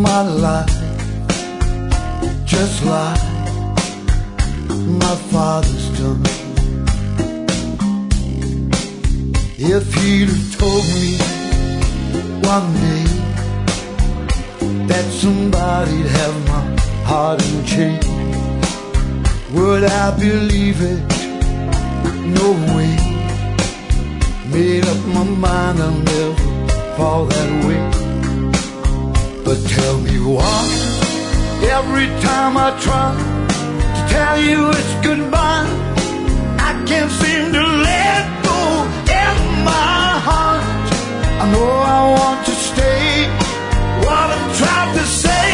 my life just like my father's done. If he'd have told me one day that somebody'd have my heart in chains, would I believe it? No way. Made up my mind I'll never fall that way. But tell me why, every time I try to tell you it's goodbye, I can't seem to let go in my heart. I know I want to stay, what I'm trying to say.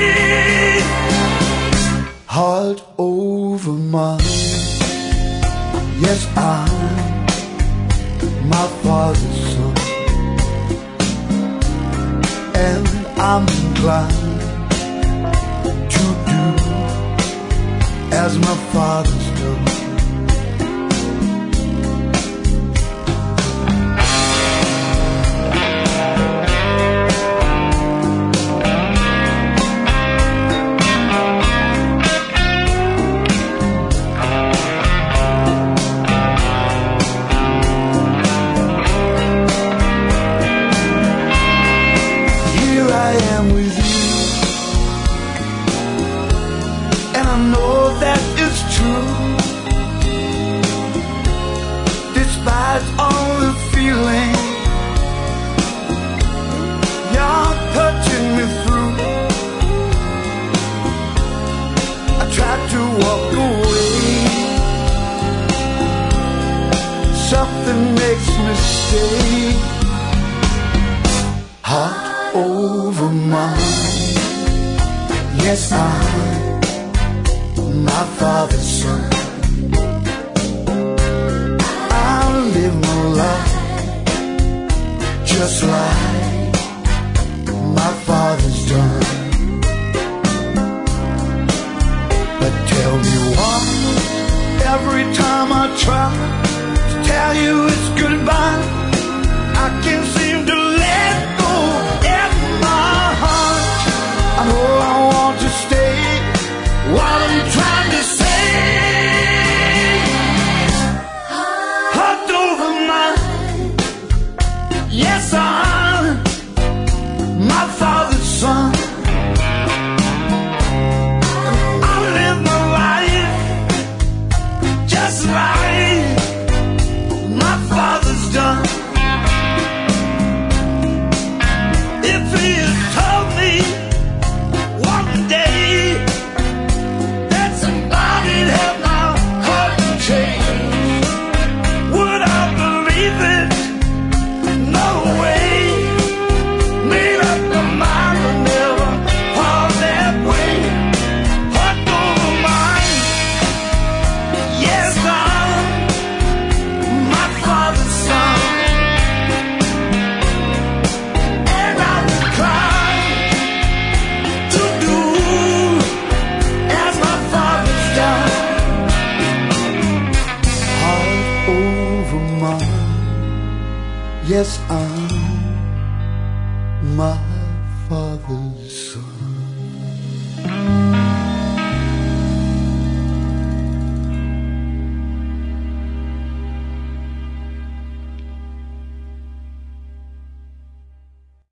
Heart over mind, yes, I'm my father's son, and I'm inclined to do as my father's done. Despite all the feeling you're touching me through, I tried to walk away. Something makes me stay. Heart over mind, yes, I'm my father's son. I'll live my life just like my father's done. But tell me why, every time I try to tell you it's goodbye, I can't seem to let go in my heart. I know I want to stay, what I'm trying to say. Heart over mind, yes, I'm my father's son. I live my life just like my father's done. If he had told me one day yes, I'm my father's son.